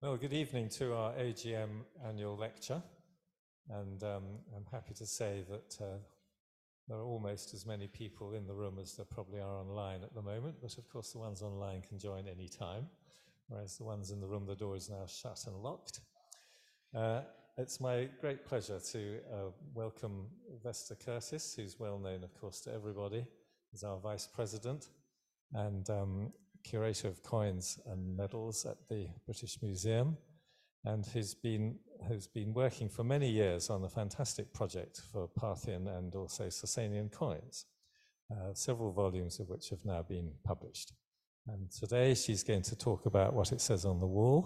Well, good evening to our AGM annual lecture, and I'm happy to say that there are almost as many people in the room as there probably are online at the moment, but of course the ones online can join any time, whereas the ones in the room, the door is now shut and locked. It's my great pleasure to welcome Vesta Curtis, who's well known, of course, to everybody, as our Vice President and Curator of Coins and Medals at the British Museum, and who's been working for many years on a fantastic project for Parthian and also Sasanian coins, several volumes of which have now been published. And today she's going to talk about what it says on the wall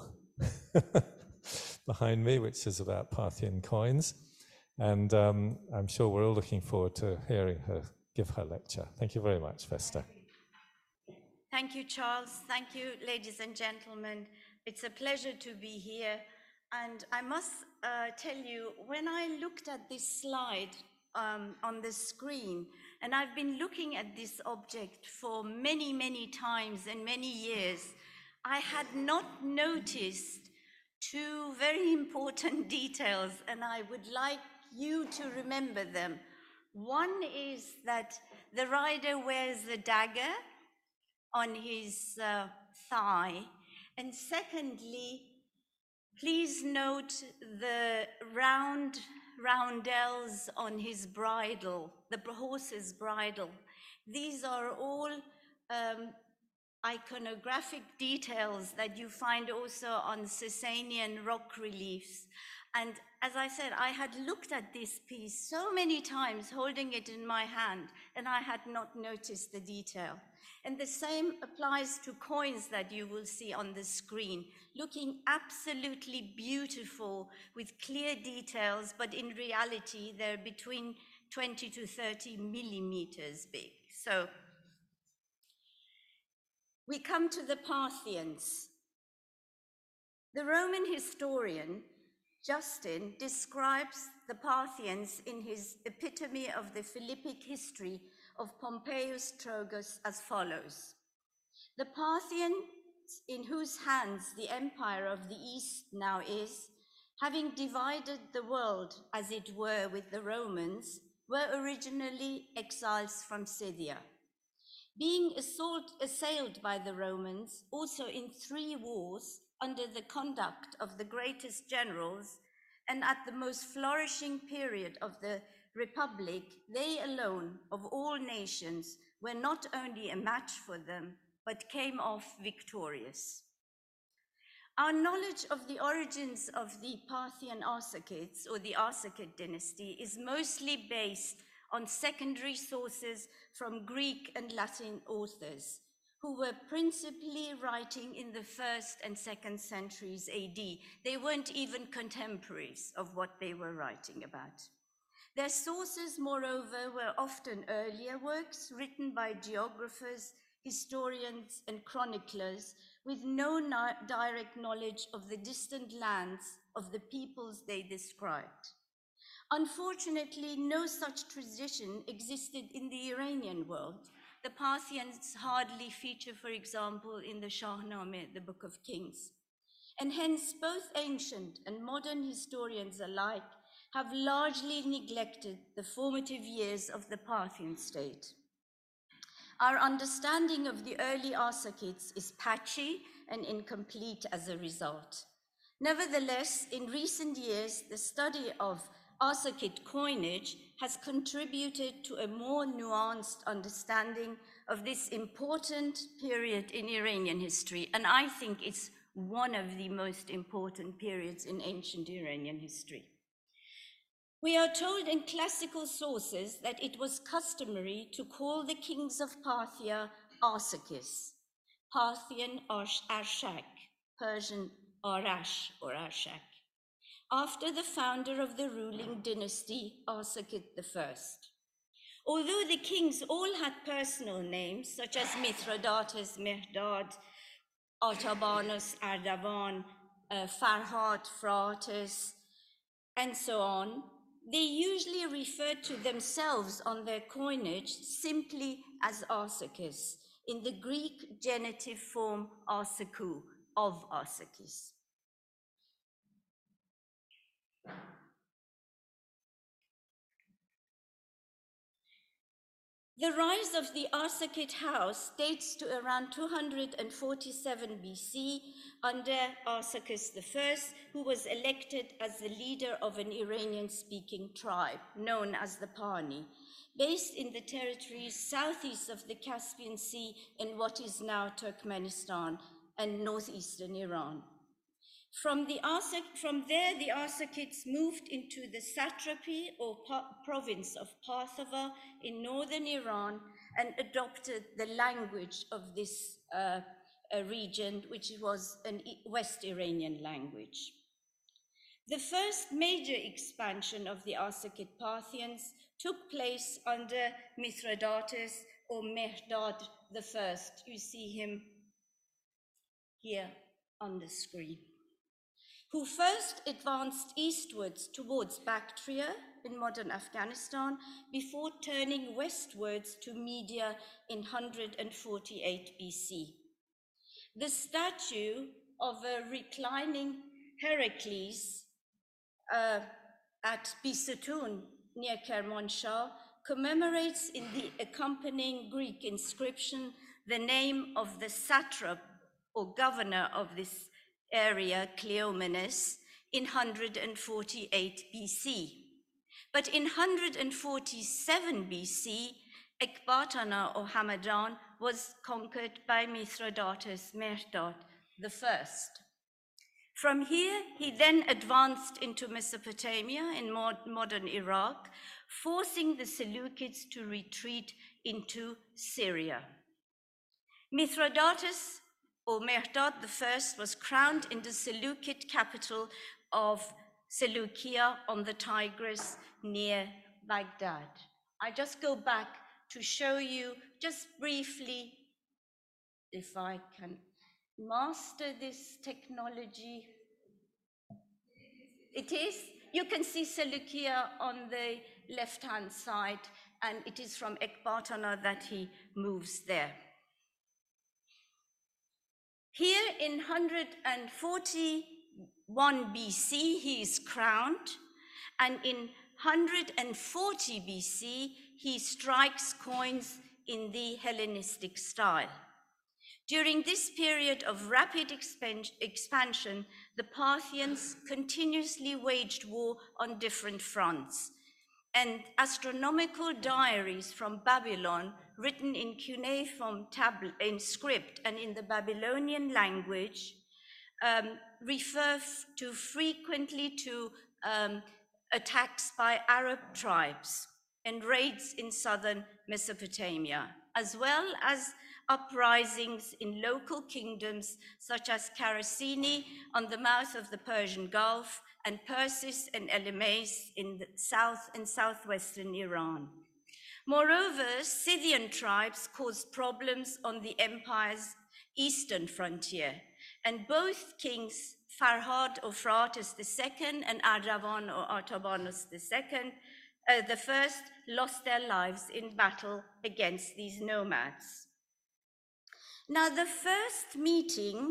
behind me, which is about Parthian coins. And I'm sure we're all looking forward to hearing her give her lecture. Thank you very much, Vesta. Thank you, Charles. Thank you, ladies and gentlemen. It's a pleasure to be here. And I must tell you, when I looked at this slide on the screen, and I've been looking at this object for many, many times and many years, I had not noticed two very important details, and I would like you to remember them. One is that the rider wears a dagger on his thigh, and secondly, please note the roundels on his bridle, the horse's bridle. These are all iconographic details that you find also on Sasanian rock reliefs. And as I said, I had looked at this piece so many times, holding it in my hand, and I had not noticed the detail. And the same applies to coins that you will see on the screen, looking absolutely beautiful with clear details, but in reality, they're between 20 to 30 millimeters big. So we come to the Parthians. The Roman historian Justin describes the Parthians in his epitome of the Philippic history of Pompeius Trogus as follows. The Parthians, in whose hands the empire of the East now is, having divided the world, as it were, with the Romans, were originally exiles from Scythia. Being assailed by the Romans, also in 3 wars, under the conduct of the greatest generals, and at the most flourishing period of the Republic, they alone, of all nations, were not only a match for them, but came off victorious. Our knowledge of the origins of the Parthian Arsacids, or the Arsacid dynasty, is mostly based on secondary sources from Greek and Latin authors, who were principally writing in the 1st and 2nd centuries AD. They weren't even contemporaries of what they were writing about. Their sources, moreover, were often earlier works written by geographers, historians, and chroniclers with no direct knowledge of the distant lands of the peoples they described. Unfortunately, no such tradition existed in the Iranian world. The Parthians hardly feature, for example, in the Shahnameh, the Book of Kings. And hence, both ancient and modern historians alike have largely neglected the formative years of the Parthian state. Our understanding of the early Arsacids is patchy and incomplete as a result. Nevertheless, in recent years, the study of Arsacid coinage has contributed to a more nuanced understanding of this important period in Iranian history, and I think it's one of the most important periods in ancient Iranian history. We are told in classical sources that it was customary to call the kings of Parthia Arsaces, Parthian Arshak, Persian Arash or Arshak, after the founder of the ruling dynasty, Arsacid I. Although the kings all had personal names, such as Mithridates, Mehdad, Artabanus, Ardavan, Farhad, Phraates, and so on, they usually referred to themselves on their coinage simply as Arsacus, in the Greek genitive form Arsakou, of Arsacus. The rise of the Arsacid house dates to around 247 BC under Arsacus I, who was elected as the leader of an Iranian-speaking tribe known as the Pani, based in the territories southeast of the Caspian Sea in what is now Turkmenistan and northeastern Iran. From there, the Arsacids moved into the satrapy or province of Parthava in northern Iran and adopted the language of this region, which was a West Iranian language. The first major expansion of the Arsacid Parthians took place under Mithridates or Mehrdad I. You see him here on the screen, who first advanced eastwards towards Bactria in modern Afghanistan before turning westwards to Media in 148 BC. The statue of a reclining Heracles at Bisutun near Kermanshah commemorates in the accompanying Greek inscription the name of the satrap or governor of this area, Cleomenes, in 148 BC. But in 147 BC, Ekbatana or Hamadan was conquered by Mithridates Mehrdad I. From here, he then advanced into Mesopotamia in modern Iraq, forcing the Seleucids to retreat into Syria. Mithridates or Mehrdad I was crowned in the Seleucid capital of Seleucia on the Tigris near Baghdad. I just go back to show you just briefly, if I can master this technology. It is, you can see Seleucia on the left-hand side, and it is from Ekbatana that he moves there. Here in 141 BC, he is crowned, and in 140 BC, he strikes coins in the Hellenistic style. During this period of rapid expansion, the Parthians continuously waged war on different fronts, and astronomical diaries from Babylon, written in cuneiform script and in the Babylonian language, refer frequently to attacks by Arab tribes and raids in southern Mesopotamia, as well as uprisings in local kingdoms such as Karasini on the mouth of the Persian Gulf and Persis and Elymas in the south and southwestern Iran. Moreover, Scythian tribes caused problems on the empire's eastern frontier, and both kings Farhad or Phraates II and Ardavan or Artabanus II, the first, lost their lives in battle against these nomads. Now, the first meeting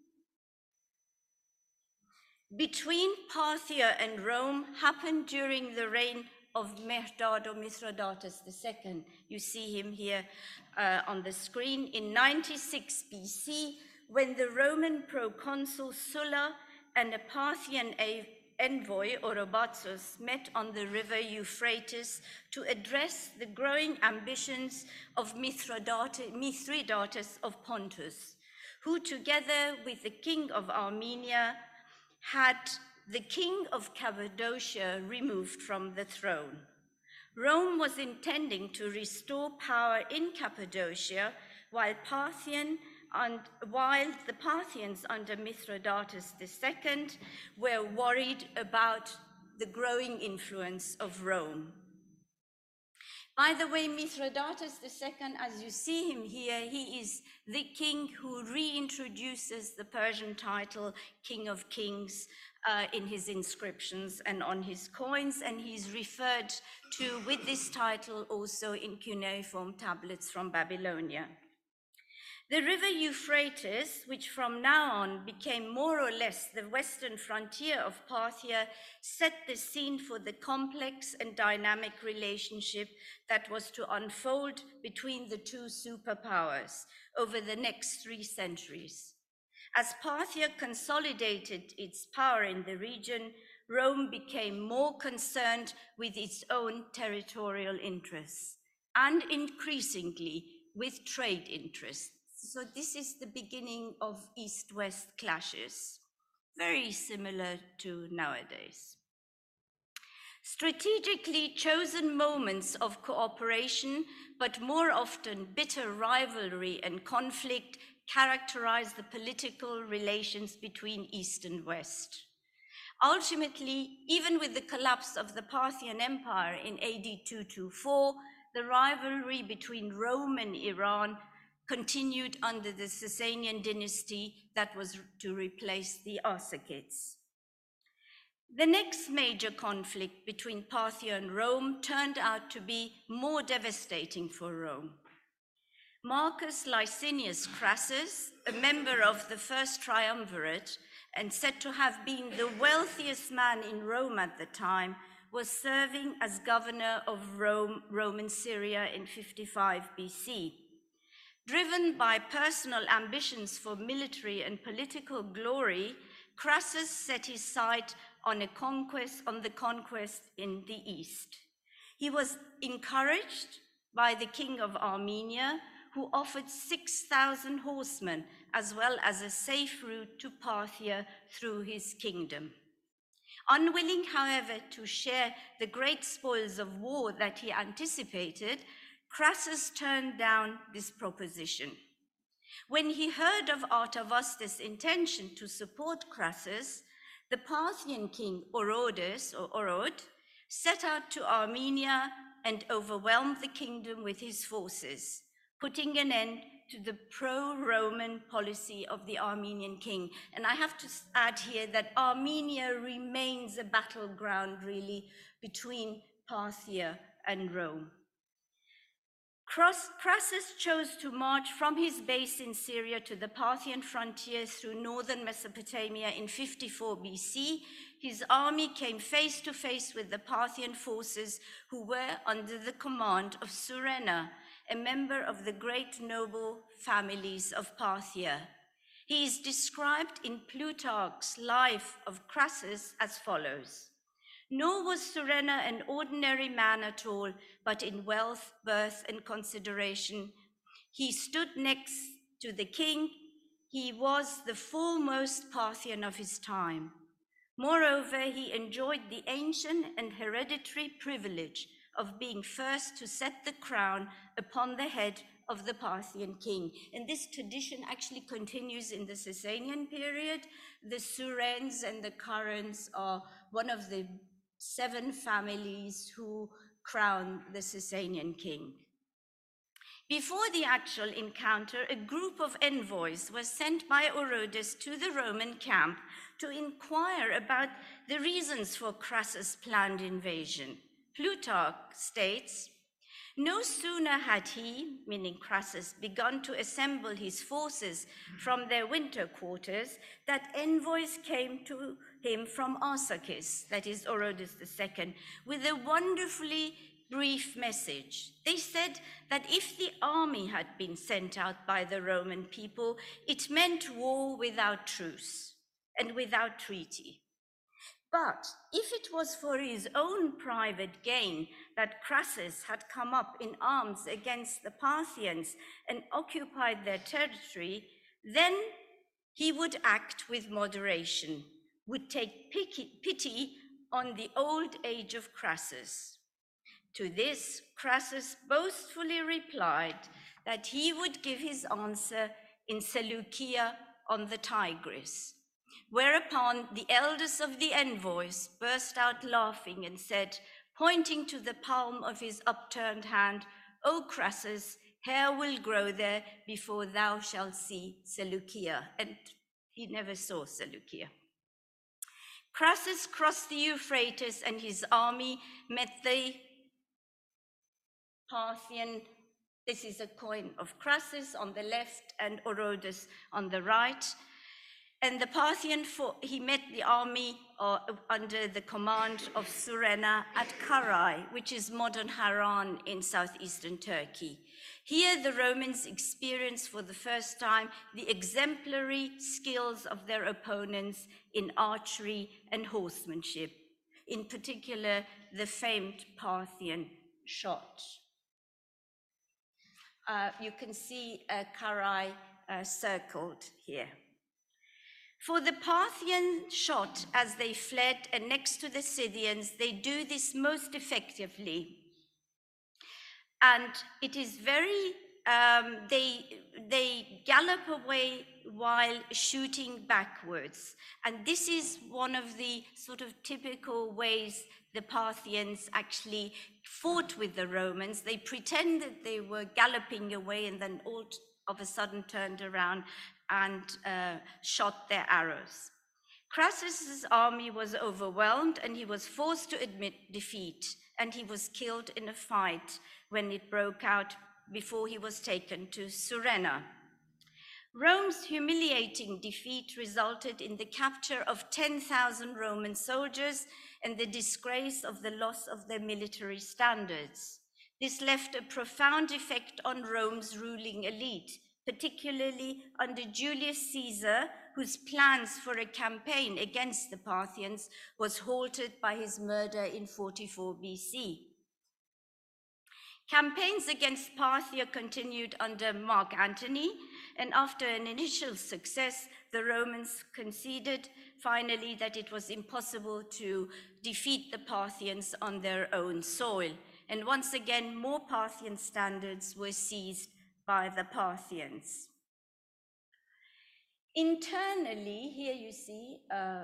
between Parthia and Rome happened during the reign of Mehrdad or Mithridates II. You see him here on the screen in 96 BC, when the Roman proconsul Sulla and a Parthian envoy, Orobatsos, met on the river Euphrates to address the growing ambitions of Mithridates of Pontus, who together with the king of Armenia had the king of Cappadocia removed from the throne. Rome was intending to restore power in Cappadocia while the Parthians under Mithridates II were worried about the growing influence of Rome. By the way, Mithridates II, as you see him here, he is the king who reintroduces the Persian title King of Kings in his inscriptions and on his coins, and he's referred to with this title also in cuneiform tablets from Babylonia. The river Euphrates, which from now on became more or less the western frontier of Parthia, set the scene for the complex and dynamic relationship that was to unfold between the two superpowers over the next 3 centuries. As Parthia consolidated its power in the region, Rome became more concerned with its own territorial interests and increasingly with trade interests. So this is the beginning of East-West clashes, very similar to nowadays. Strategically chosen moments of cooperation, but more often bitter rivalry and conflict, characterize the political relations between East and West. Ultimately, even with the collapse of the Parthian Empire in AD 224, the rivalry between Rome and Iran continued under the Sasanian dynasty that was to replace the Arsacids. The next major conflict between Parthia and Rome turned out to be more devastating for Rome. Marcus Licinius Crassus, a member of the first triumvirate and said to have been the wealthiest man in Rome at the time, was serving as governor of Roman Syria in 55 BC. Driven by personal ambitions for military and political glory, Crassus set his sight on the conquest in the east. He was encouraged by the king of Armenia, who offered 6,000 horsemen, as well as a safe route to Parthia through his kingdom. Unwilling, however, to share the great spoils of war that he anticipated, Crassus turned down this proposition. When he heard of Artavasdes' intention to support Crassus, the Parthian king Orodes, or Orod, set out to Armenia and overwhelmed the kingdom with his forces, putting an end to the pro-Roman policy of the Armenian king. And I have to add here that Armenia remains a battleground, really, between Parthia and Rome. Crassus chose to march from his base in Syria to the Parthian frontier through northern Mesopotamia in 54 BC. His army came face to face with the Parthian forces, who were under the command of Surena, a member of the great noble families of Parthia. He is described in Plutarch's Life of Crassus as follows: "Nor was Surena an ordinary man at all, but in wealth, birth, and consideration. He stood next to the king. He was the foremost Parthian of his time. Moreover, he enjoyed the ancient and hereditary privilege of being first to set the crown upon the head of the Parthian king." And this tradition actually continues in the Sasanian period. The Surens and the Karans are one of the 7 families who crown the Sasanian king. Before the actual encounter, a group of envoys was sent by Orodes to the Roman camp to inquire about the reasons for Crassus' planned invasion. Plutarch states, "No sooner had he," meaning Crassus, "begun to assemble his forces from their winter quarters, that envoys came to him from Arsacis," that is Orodes II, with a wonderfully brief message. They said that if the army had been sent out by the Roman people, it meant war without truce and without treaty. But if it was for his own private gain that Crassus had come up in arms against the Parthians and occupied their territory, then he would act with moderation, would take pity on the old age of Crassus. To this, Crassus boastfully replied that he would give his answer in Seleucia on the Tigris. Whereupon the eldest of the envoys burst out laughing and said, pointing to the palm of his upturned hand, "O Crassus, hair will grow there before thou shalt see Seleucia." And he never saw Seleucia. Crassus crossed the Euphrates and his army met the This is a coin of Crassus on the left and Orodes on the right. And the Parthian, he met the army under the command of Surena at Karai, which is modern Haran in southeastern Turkey. Here, the Romans experienced for the first time the exemplary skills of their opponents in archery and horsemanship, in particular, the famed Parthian shot. You can see Karai circled here. For the Parthian shot, as they fled and next to the Scythians, they do this most effectively. And it is very, they gallop away while shooting backwards. And this is one of the sort of typical ways the Parthians actually fought with the Romans. They pretended they were galloping away and then all of a sudden turned around and shot their arrows. Crassus's army was overwhelmed and he was forced to admit defeat, and he was killed in a fight when it broke out before he was taken to Surena. Rome's humiliating defeat resulted in the capture of 10,000 Roman soldiers and the disgrace of the loss of their military standards. This left a profound effect on Rome's ruling elite, particularly under Julius Caesar, whose plans for a campaign against the Parthians was halted by his murder in 44 BC. Campaigns against Parthia continued under Mark Antony, and after an initial success, the Romans conceded finally that it was impossible to defeat the Parthians on their own soil. And once again, more Parthian standards were seized by the Parthians. Internally, here you see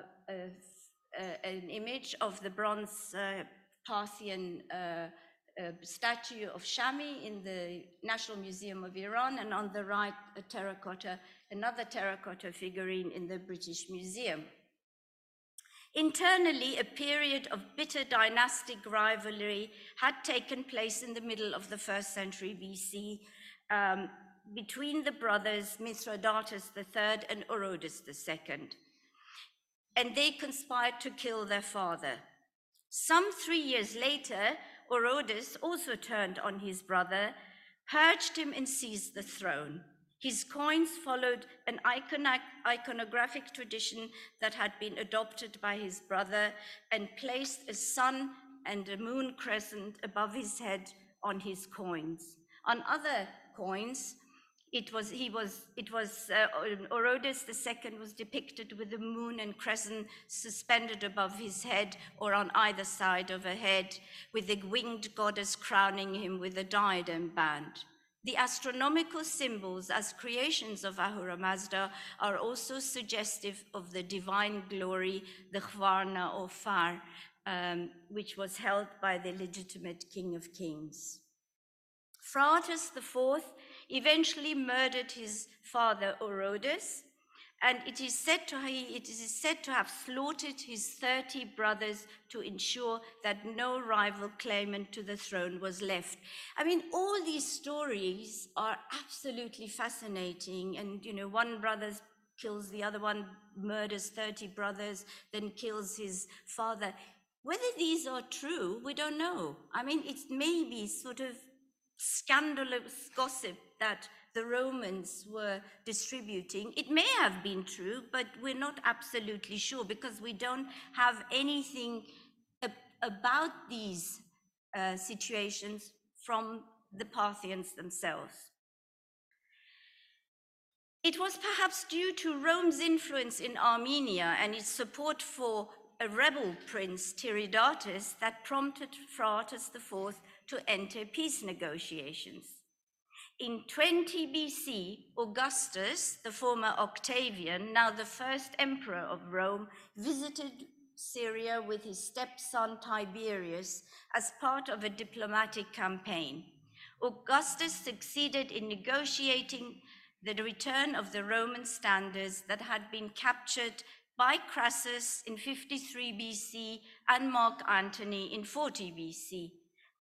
an image of the bronze Parthian statue of Shami in the National Museum of Iran, and on the right, another terracotta figurine in the British Museum. Internally, a period of bitter dynastic rivalry had taken place in the middle of the 1st century BC between the brothers Mithridates III and Orodes II, and they conspired to kill their father. Some 3 years later, Orodes also turned on his brother, purged him and seized the throne. His coins followed an iconographic tradition that had been adopted by his brother and placed a sun and a moon crescent above his head on his coins. On other coins, Orodes II was depicted with the moon and crescent suspended above his head or on either side of a head, with the winged goddess crowning him with a diadem band. The astronomical symbols as creations of Ahura Mazda are also suggestive of the divine glory, the Khvarna or Far, which was held by the legitimate King of Kings. Phraates IV eventually murdered his father Orodes, and it is said to have slaughtered his 30 brothers to ensure that no rival claimant to the throne was left. I mean, all these stories are absolutely fascinating, and one brother kills the other one, murders 30 brothers, then kills his father. Whether these are true, we don't know. I mean, it may be sort of scandalous gossip that the Romans were distributing. It may have been true, but we're not absolutely sure because we don't have anything about these situations from the Parthians themselves. It was perhaps due to Rome's influence in Armenia and its support for a rebel prince, Tiridates, that prompted Phraates IV to enter peace negotiations. In 20 BC, Augustus, the former Octavian, now the first emperor of Rome, visited Syria with his stepson Tiberius as part of a diplomatic campaign. Augustus succeeded in negotiating the return of the Roman standards that had been captured by Crassus in 53 BC and Mark Antony in 40 BC.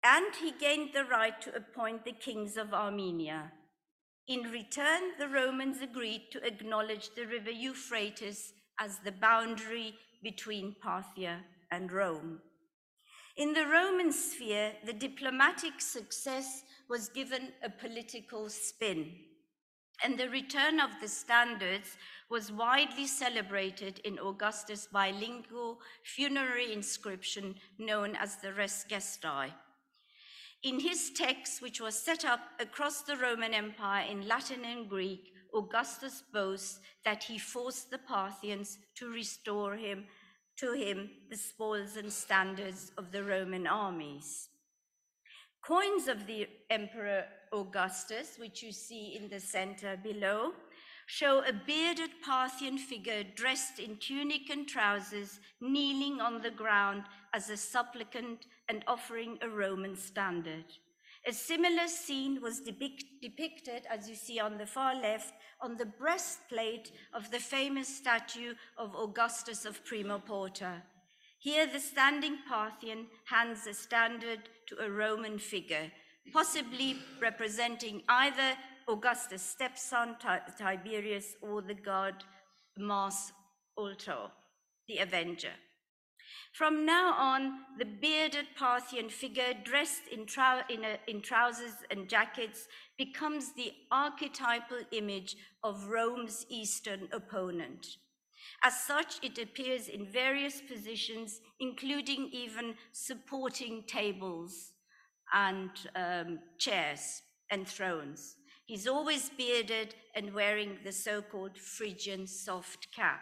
and he gained the right to appoint the kings of Armenia. In return, the Romans agreed to acknowledge the river Euphrates as the boundary between Parthia and Rome. In the Roman sphere, the diplomatic success was given a political spin, and the return of the standards was widely celebrated in Augustus' bilingual funerary inscription known as the Res Gestae. In his text, which was set up across the Roman Empire in Latin and Greek, Augustus boasts that he forced the Parthians to restore to him the spoils and standards of the Roman armies. Coins of the Emperor Augustus, which you see in the center below, show a bearded Parthian figure dressed in tunic and trousers, kneeling on the ground as a supplicant and offering a Roman standard. A similar scene was depicted, as you see on the far left, on the breastplate of the famous statue of Augustus of Prima Porta. Here, the standing Parthian hands a standard to a Roman figure, possibly representing either Augustus' stepson, Tiberius, or the god Mars Ultor, the Avenger. From now on, the bearded Parthian figure dressed in trousers and jackets becomes the archetypal image of Rome's Eastern opponent. As such, it appears in various positions, including even supporting tables and chairs and thrones. He's always bearded and wearing the so-called Phrygian soft cap.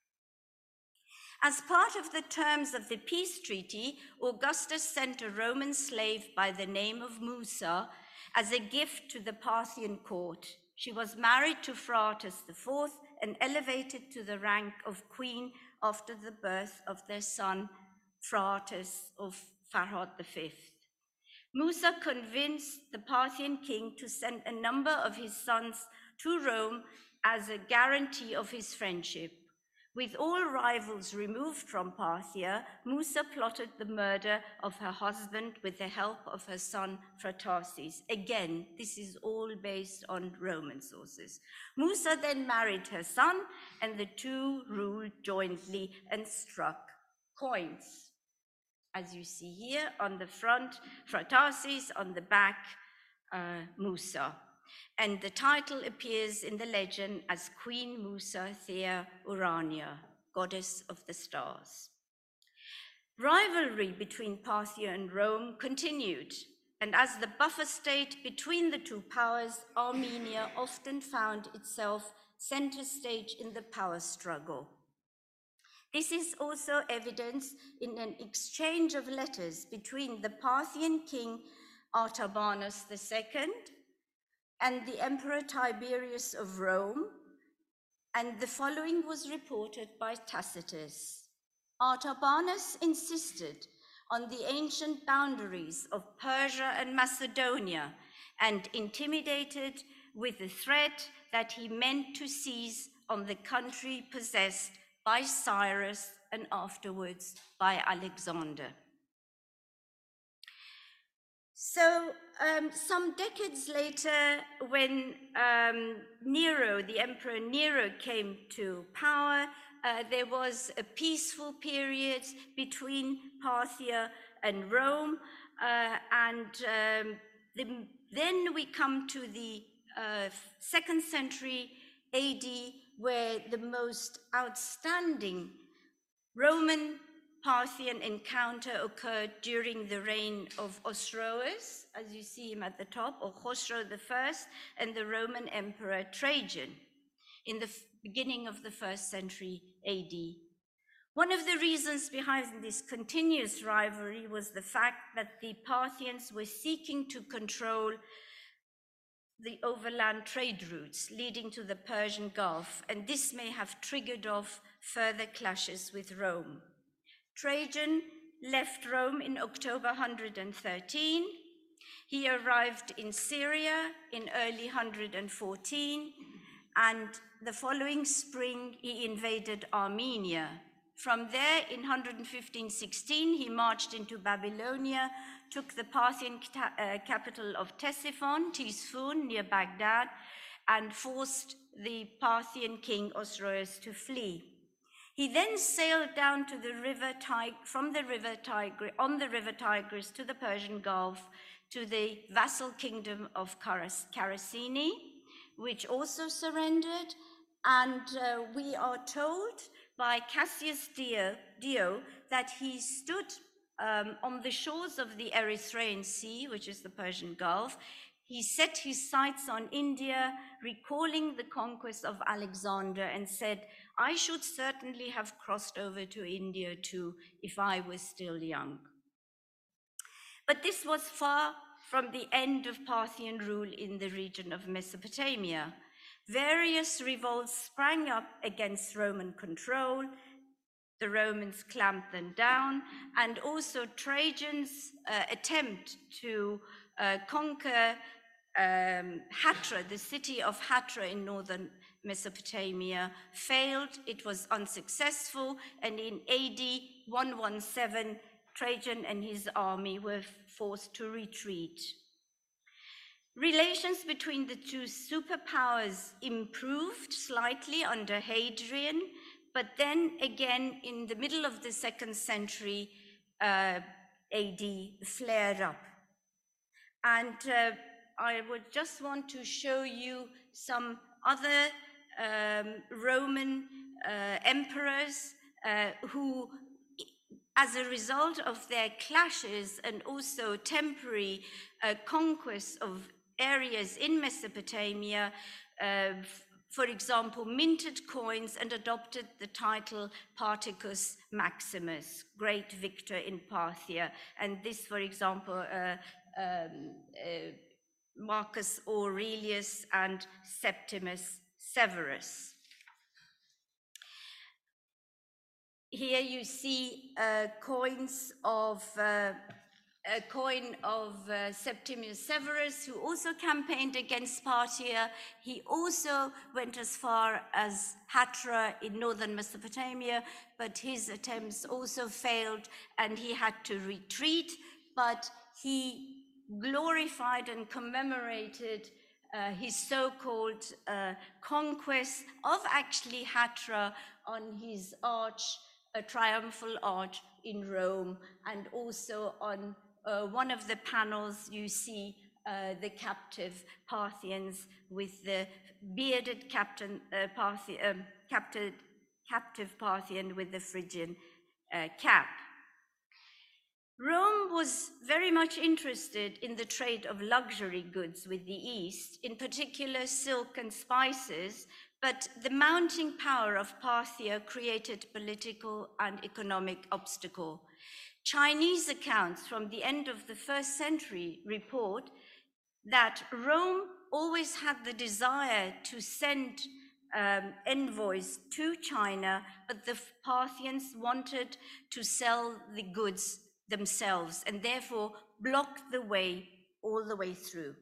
As part of the terms of the peace treaty, Augustus sent a Roman slave by the name of Musa as a gift to the Parthian court. She was married to Phraates IV and elevated to the rank of queen after the birth of their son, Phraates of Farhad V. Musa convinced the Parthian king to send a number of his sons to Rome as a guarantee of his friendship. With all rivals removed from Parthia, Musa plotted the murder of her husband with the help of her son Phraates. Again, this is all based on Roman sources. Musa then married her son, and the two ruled jointly and struck coins. As you see here, on the front, Phraates, on the back, Musa. And the title appears in the legend as Queen Musa Thea Urania, goddess of the stars. Rivalry between Parthia and Rome continued, and as the buffer state between the two powers, Armenia often found itself center stage in the power struggle. This is also evidenced in an exchange of letters between the Parthian king Artabanus II and the Emperor Tiberius of Rome, and the following was reported by Tacitus. Artabanus insisted on the ancient boundaries of Persia and Macedonia and intimidated with the threat that he meant to seize on the country possessed by Cyrus and afterwards by Alexander. So some decades later, when Nero, the Emperor Nero, came to power, there was a peaceful period between Parthia and Rome, then we come to the 2nd century AD, where the most outstanding Roman-Parthian encounter occurred during the reign of Osroes, as you see him at the top, or Khosrow I, and the Roman Emperor Trajan in the beginning of the 1st century AD. One of the reasons behind this continuous rivalry was the fact that the Parthians were seeking to control the overland trade routes leading to the Persian Gulf, and this may have triggered off further clashes with Rome. Trajan left Rome in October 113. He arrived in Syria in early 114, and the following spring he invaded Armenia, From there, in 115-16, he marched into Babylonia, took the Parthian capital of Ctesiphon, Tisfun, near Baghdad, and forced the Parthian king Osroes to flee. He then sailed down to the river on the river Tigris to the Persian Gulf, to the vassal kingdom of Caracini, which also surrendered. And we are told by Cassius Dio that he stood on the shores of the Erythraean Sea, which is the Persian Gulf. He set his sights on India, recalling the conquest of Alexander, and said, "I should certainly have crossed over to India too if I was still young." But this was far from the end of Parthian rule in the region of Mesopotamia. Various revolts sprang up against Roman control. The Romans clamped them down, and also Trajan's attempt to conquer Hatra, the city of Hatra in northern Mesopotamia, failed. It was unsuccessful, and in AD 117, Trajan and his army were forced to retreat. Relations between the two superpowers improved slightly under Hadrian, but then again in the middle of the 2nd century AD flared up. And I would just want to show you some other Roman emperors who, as a result of their clashes and also temporary conquest of areas in Mesopotamia, for example, minted coins and adopted the title Particus Maximus, great victor in Parthia. And this, for example, Marcus Aurelius and Septimus Severus. Here you see coins of a coin of Septimius Severus, who also campaigned against Parthia. He also went as far as Hatra in northern Mesopotamia, but his attempts also failed and he had to retreat. But he glorified and commemorated his so-called conquest of actually Hatra on his arch, a triumphal arch in Rome, and also on one of the panels you see the captive Parthians with the bearded captive Parthian with the Phrygian cap. Rome was very much interested in the trade of luxury goods with the East, in particular silk and spices, but the mounting power of Parthia created political and economic obstacle. Chinese accounts from the end of the 1st century report that Rome always had the desire to send envoys to China, but the Parthians wanted to sell the goods themselves and therefore blocked the way all the way through.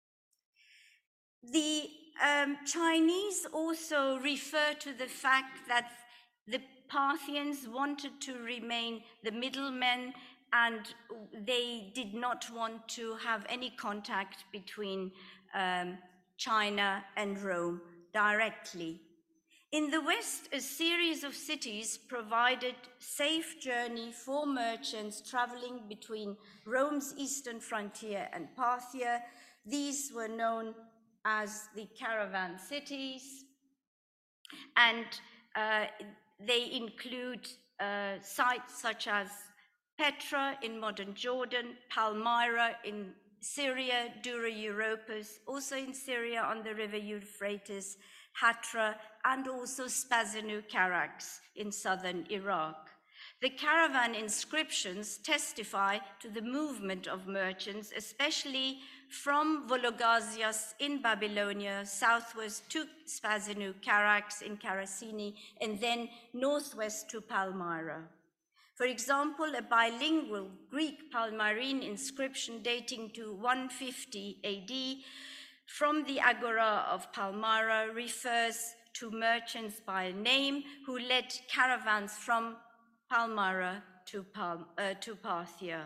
The Chinese also refer to the fact that the Parthians wanted to remain the middlemen, and they did not want to have any contact between China and Rome directly. In the West, a series of cities provided safe journey for merchants traveling between Rome's eastern frontier and Parthia. These were known as the caravan cities, and they include sites such as Petra in modern Jordan, Palmyra in Syria, Dura Europos, also in Syria on the river Euphrates, Hatra, and also Spasinu Charax in southern Iraq. The caravan inscriptions testify to the movement of merchants, especially from Vologazias in Babylonia, southwest to Spasinu Charax in Caracini, and then northwest to Palmyra. For example, a bilingual Greek Palmyrene inscription dating to 150 AD from the Agora of Palmyra refers to merchants by name who led caravans from Palmyra to Parthia.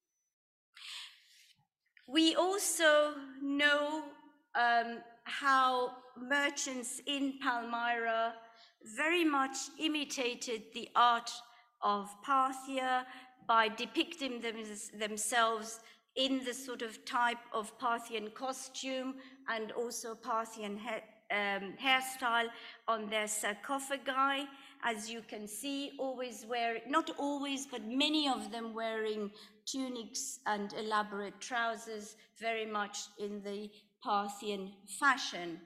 We also know how merchants in Palmyra very much imitated the art of Parthia by depicting themselves in the sort of type of Parthian costume and also Parthian hairstyle on their sarcophagi. As you can see, always wearing, not always, but many of them wearing tunics and elaborate trousers, very much in the Parthian fashion.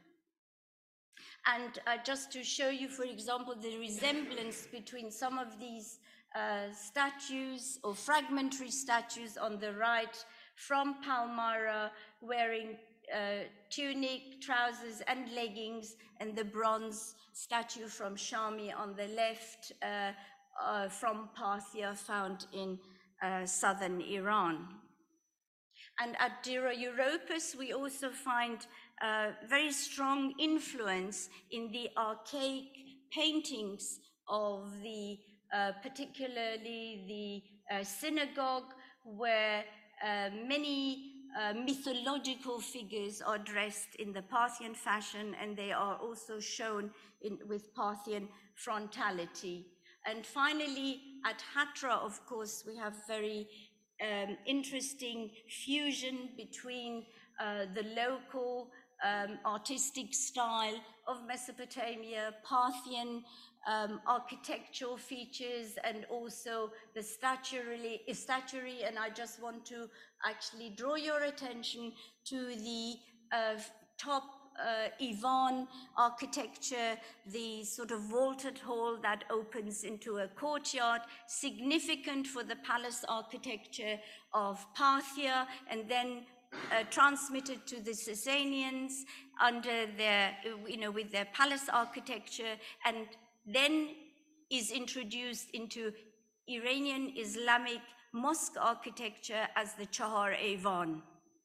And just to show you, for example, the resemblance between some of these statues or fragmentary statues on the right from Palmyra, wearing tunic, trousers, and leggings, and the bronze statue from Shami on the left from Parthia, found in southern Iran. And at Dura Europus, we also find very strong influence in the archaic paintings of the, particularly the synagogue, where many mythological figures are dressed in the Parthian fashion, and they are also shown with Parthian frontality. And finally, at Hatra, of course, we have very interesting fusion between the local artistic style of Mesopotamia, Parthian architectural features, and also the statuary. And I just want to actually draw your attention to the top Ivan architecture, the sort of vaulted hall that opens into a courtyard, significant for the palace architecture of Parthia, and then transmitted to the Sasanians under their, with their palace architecture, and then is introduced into Iranian Islamic mosque architecture as the Chahar Ivan.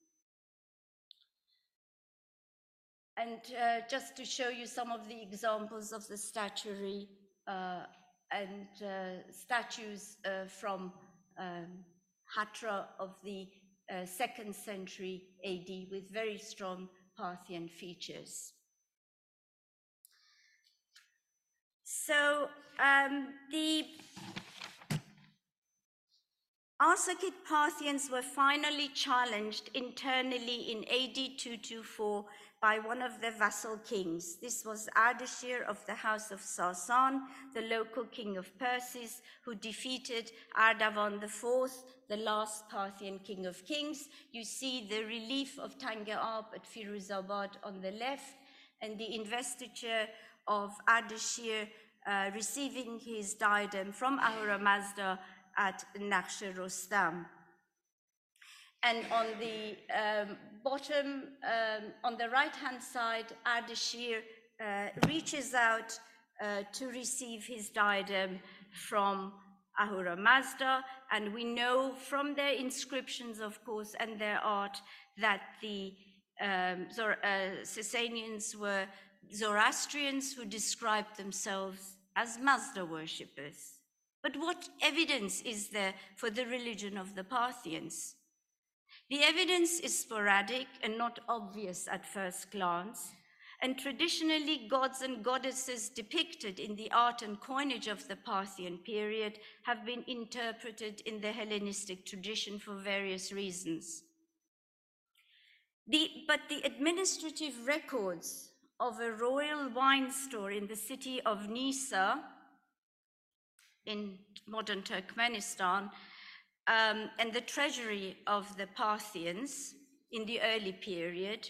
And just to show you some of the examples of the statuary and statues from Hatra of the 2nd century AD, with very strong Parthian features. So the Arsacid Parthians were finally challenged internally in AD 224 by one of their vassal kings. This was Ardashir of the House of Sasan, the local king of Persis, who defeated Ardavan IV, the last Parthian king of kings. You see the relief of Tanga-Ab at Firuzabad on the left, and the investiture of Ardashir receiving his diadem from Ahura Mazda at Nakhsh Rostam. And on the bottom, on the right-hand side, Ardashir reaches out to receive his diadem from Ahura Mazda, and we know from their inscriptions, of course, and their art, that the Sasanians were Zoroastrians who described themselves as Mazda worshippers. But what evidence is there for the religion of the Parthians? The evidence is sporadic and not obvious at first glance, and traditionally gods and goddesses depicted in the art and coinage of the Parthian period have been interpreted in the Hellenistic tradition for various reasons. But the administrative records of a royal wine store in the city of Nisa in modern Turkmenistan, and the treasury of the Parthians in the early period,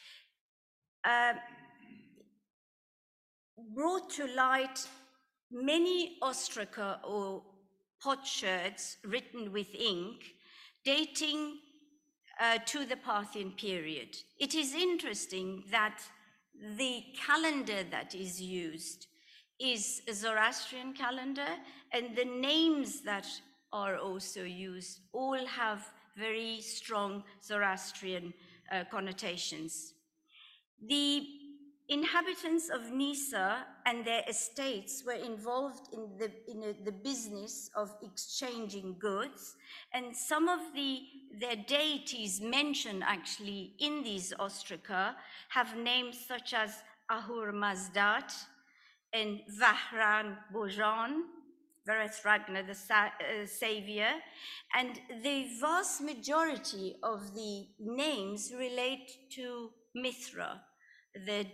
brought to light many ostraca or potsherds written with ink, dating to the Parthian period. It is interesting that the calendar that is used is a Zoroastrian calendar, and the names that are also used all have very strong Zoroastrian connotations. The inhabitants of Nisa and their estates were involved in the business of exchanging goods, and some of their deities mentioned actually in these ostraca have names such as Ahur Mazdat and Vahran Bojan, Varethragna, the savior, and the vast majority of the names relate to Mithra, the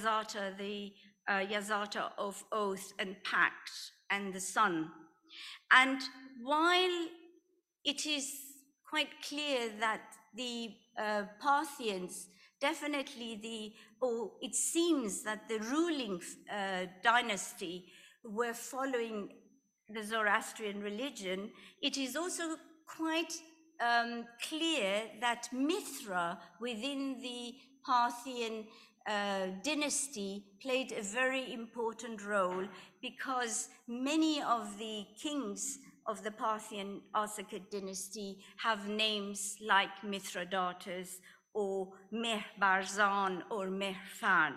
Yazata of oath and pact, and the sun. And while it is quite clear that the Parthians definitely it seems that the ruling dynasty were following the Zoroastrian religion, it is also quite clear that Mithra within the Parthian dynasty played a very important role, because many of the kings of the Parthian Arsacid dynasty have names like Mithridates or Mehbarzan or Mehfan.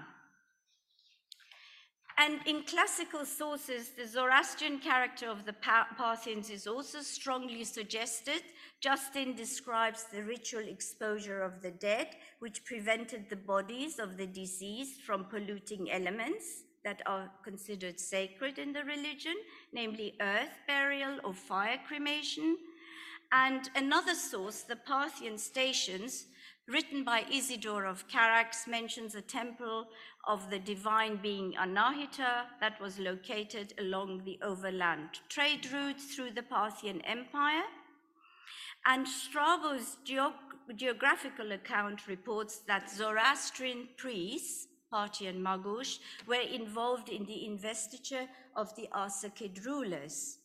And in classical sources, the Zoroastrian character of the Parthians is also strongly suggested. Justin describes the ritual exposure of the dead, which prevented the bodies of the deceased from polluting elements that are considered sacred in the religion, namely earth burial or fire cremation. And another source, the Parthian Stations, written by Isidore of Charax, mentions a temple of the divine being Anahita that was located along the overland trade route through the Parthian Empire. And Strabo's geographical account reports that Zoroastrian priests, Parthian Magush, were involved in the investiture of the Arsacid rulers.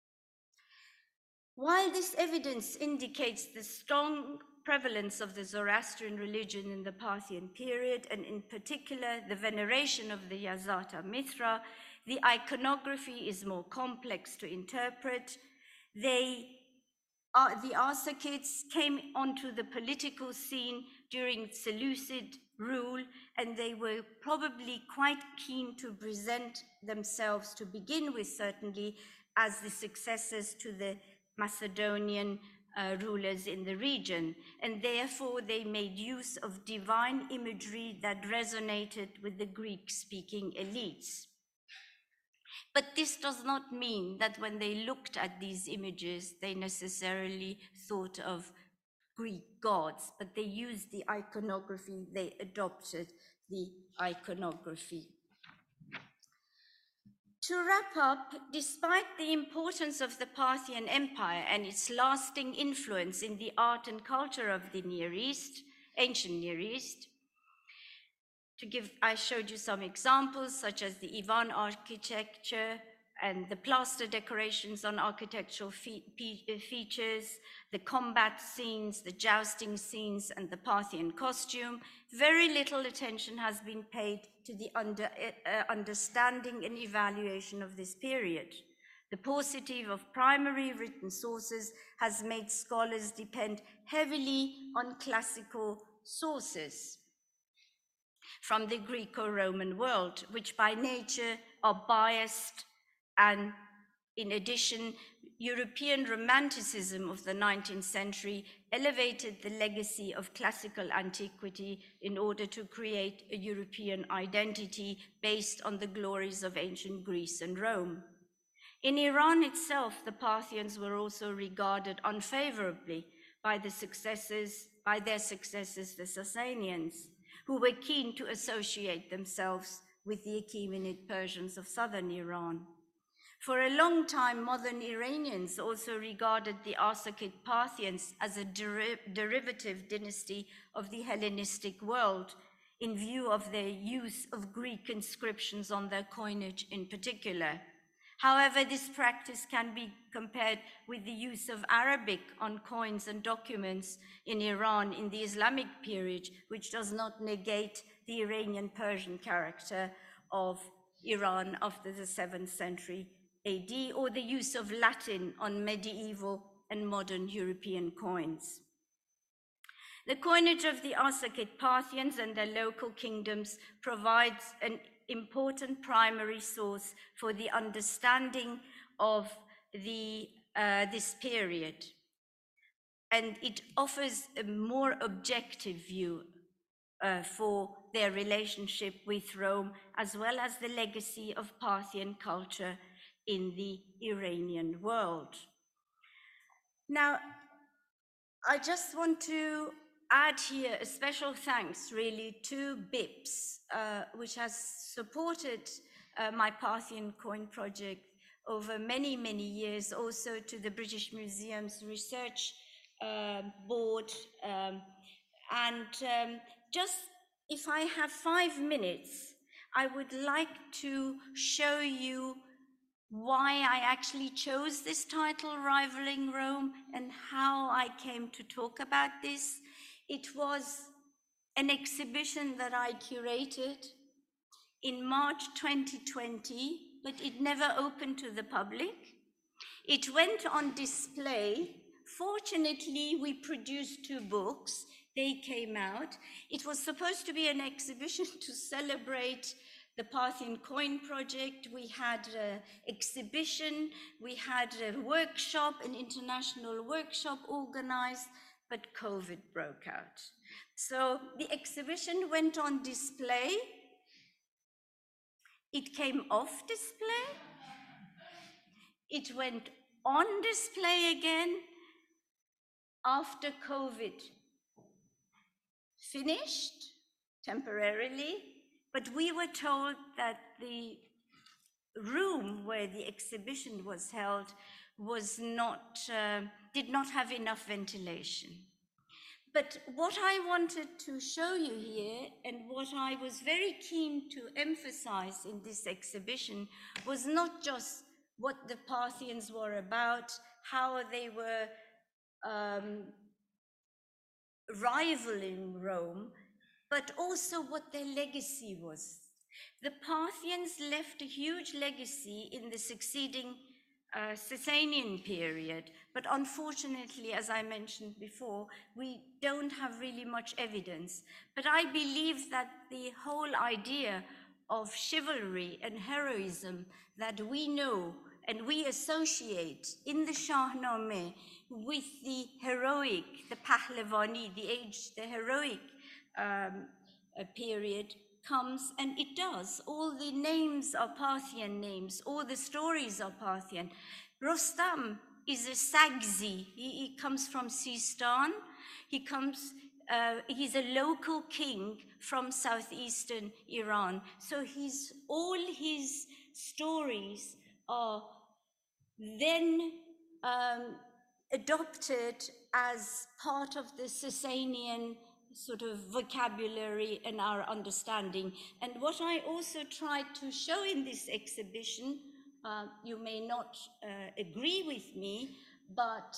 While this evidence indicates the strong prevalence of the Zoroastrian religion in the Parthian period, and in particular the veneration of the Yazata Mithra, the iconography is more complex to interpret. The Arsacids came onto the political scene during Seleucid rule, and they were probably quite keen to present themselves, to begin with certainly, as the successors to the Macedonian rulers in the region, and therefore they made use of divine imagery that resonated with the Greek-speaking elites. But this does not mean that when they looked at these images, they necessarily thought of Greek gods, but they used the iconography, they adopted the iconography. To wrap up, despite the importance of the Parthian Empire and its lasting influence in the art and culture of the Near East, ancient Near East, I showed you some examples such as the Ivan architecture and the plaster decorations on architectural features, the combat scenes, the jousting scenes, and the Parthian costume. Very little attention has been paid to the understanding and evaluation of this period. The paucity of primary written sources has made scholars depend heavily on classical sources from the Greco-Roman world, which by nature are biased, and in addition, European Romanticism of the 19th century elevated the legacy of classical antiquity in order to create a European identity based on the glories of ancient Greece and Rome. In Iran itself, the Parthians were also regarded unfavorably by their successors, the Sasanians, who were keen to associate themselves with the Achaemenid Persians of southern Iran. For a long time, modern Iranians also regarded the Arsacid Parthians as a derivative dynasty of the Hellenistic world, in view of their use of Greek inscriptions on their coinage in particular. However, this practice can be compared with the use of Arabic on coins and documents in Iran in the Islamic period, which does not negate the Iranian-Persian character of Iran after the 7th century AD, or the use of Latin on medieval and modern European coins. The coinage of the Arsacid Parthians and their local kingdoms provides an important primary source for the understanding of this period. And it offers a more objective view for their relationship with Rome, as well as the legacy of Parthian culture in the Iranian world. Now, I just want to add here a special thanks really to BIPS, which has supported my Parthian coin project over many, many years, also to the British Museum's research board. Just if I have 5 minutes, I would like to show you why I actually chose this title, Rivaling Rome, and how I came to talk about this. It was an exhibition that I curated in March 2020, but it never opened to the public. It went on display. Fortunately, we produced 2 books. They came out. It was supposed to be an exhibition to celebrate the Parthian Coin Project. We had an exhibition, we had a workshop, an international workshop organized, but COVID broke out. So the exhibition went on display. It came off display. It went on display again after COVID finished temporarily. But we were told that the room where the exhibition was held did not have enough ventilation. But what I wanted to show you here, and what I was very keen to emphasize in this exhibition, was not just what the Parthians were about, how they were rivaling Rome, but also what their legacy was. The Parthians left a huge legacy in the succeeding Sasanian period, but unfortunately, as I mentioned before, we don't have really much evidence. But I believe that the whole idea of chivalry and heroism that we know and we associate in the Shahnameh with the heroic, the Pahlavani, the heroic period comes, and it does. All the names are Parthian names, all the stories are Parthian. Rostam is a Sagzi. He comes from Sistan. He's a local king from southeastern Iran. So all his stories are then adopted as part of the Sasanian sort of vocabulary and our understanding. And what I also tried to show in this exhibition, you may not agree with me, but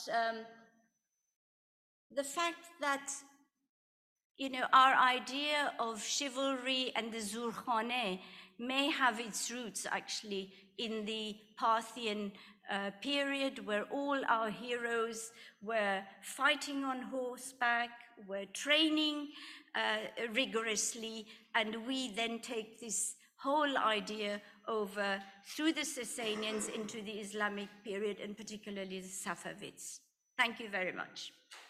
the fact that our idea of chivalry and the Zurkhane may have its roots actually in the Parthian period, where all our heroes were fighting on horseback, were training rigorously, and we then take this whole idea over through the Sasanians into the Islamic period, and particularly the Safavids. Thank you very much.